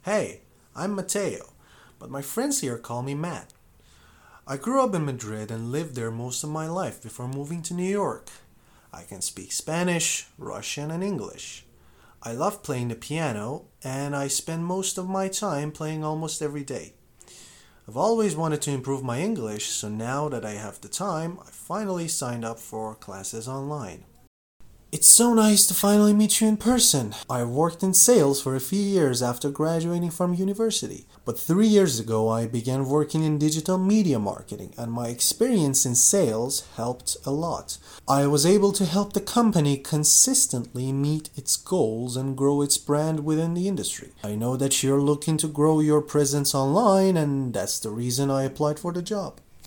Hey, I'm Mateo, but my friends here call me Matt. I grew up in Madrid and lived there most of my life before moving to New York. I can speak Spanish, Russian, and English. I love playing the piano, and I spend most of my time playing almost every day. I've always wanted to improve my English, so now that I have the time, I finally signed up for classes online. It's so nice to finally meet you in person. I worked in sales for a few years after graduating from university. But 3 years ago, I began working in digital media marketing, and my experience in sales helped a lot. I was able to help the company consistently meet its goals and grow its brand within the industry. I know that you're looking to grow your presence online, and that's the reason I applied for the job.